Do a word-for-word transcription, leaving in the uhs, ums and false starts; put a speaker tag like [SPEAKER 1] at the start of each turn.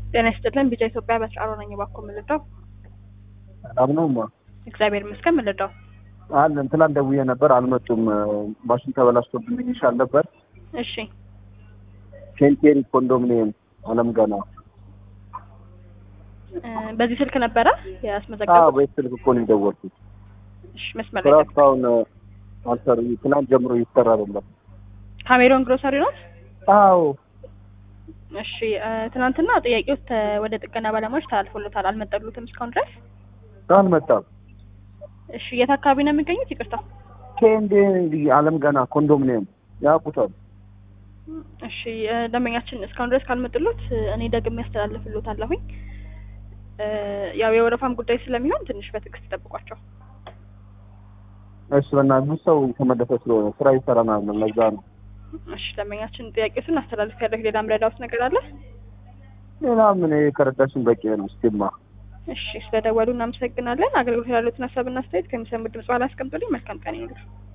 [SPEAKER 1] ጤና ይስጥልን ቢጫ ኢትዮጵያ በስራሮ ነኝ ባኮ ምልዳው
[SPEAKER 2] አብነውማ
[SPEAKER 1] እግዚአብሔር ይመስገን ምልዳው
[SPEAKER 2] አለን ትላንት ደውዬ ነበር አልመጡም ማሽን ተበላሽቶብኝ ይሻል ነበር
[SPEAKER 1] እሺ
[SPEAKER 2] ሴንቴሪ ኮንዶሚኒየም አለም ገና
[SPEAKER 1] በዚህ ስልክ ነበረ ያስመዘገበው
[SPEAKER 2] አዎ በዚህ ስልክ እኮ ነው የደወልኩት
[SPEAKER 1] እሺ መስመር ላይ
[SPEAKER 2] ስራውን አልሰሩ ትላንት ጀምሮ ይሰራ አይደለም
[SPEAKER 1] ካሜሮን ግሮሰሪ ነው
[SPEAKER 2] አዎ
[SPEAKER 1] እሺ ትናንትና ጥያቄው ወደ ጥገና ባለሙያዎች ተላልፎለታል አልመጣሉትም እስካሁን ድረስ
[SPEAKER 2] አልመጣም
[SPEAKER 1] እሺ የት አካባቢ ነው የሚገኙት ይቅርታ
[SPEAKER 2] ኬንዲ አለም ገና ኮንዶሚኒየም ያቁታል
[SPEAKER 1] እሺ ደንበኛችን እስካሁን ድረስ ካልመጡሉት እኔ ደግሜ ያስተላልፍልዎታለሁኝ ያው የወረፋም ጉዳይ ስለሚሆን ትንሽ በትዕግስት ይጠብቋቸው
[SPEAKER 2] እሺ በእናትህ ሰው ተመለሰ ስለሆነ ስራ ይሰራናል ለዛ ነው
[SPEAKER 1] እሺ ደንበኛችን ጥያቄውን አስተላልፍ ያለው ሌላ ምረዳውት ነገር አለ
[SPEAKER 2] ሌላ ምን ከረዳሽን በቂ ነው እስኪማ
[SPEAKER 1] እሺ ስለደወሉ እናመሰግናለን አገልግሎት ያሉትን ሀሳብና አስተያየት ከሚሰሙ ድምጽ ባላስቀምጡልኝ መልካም ቀን ይሁንልዎት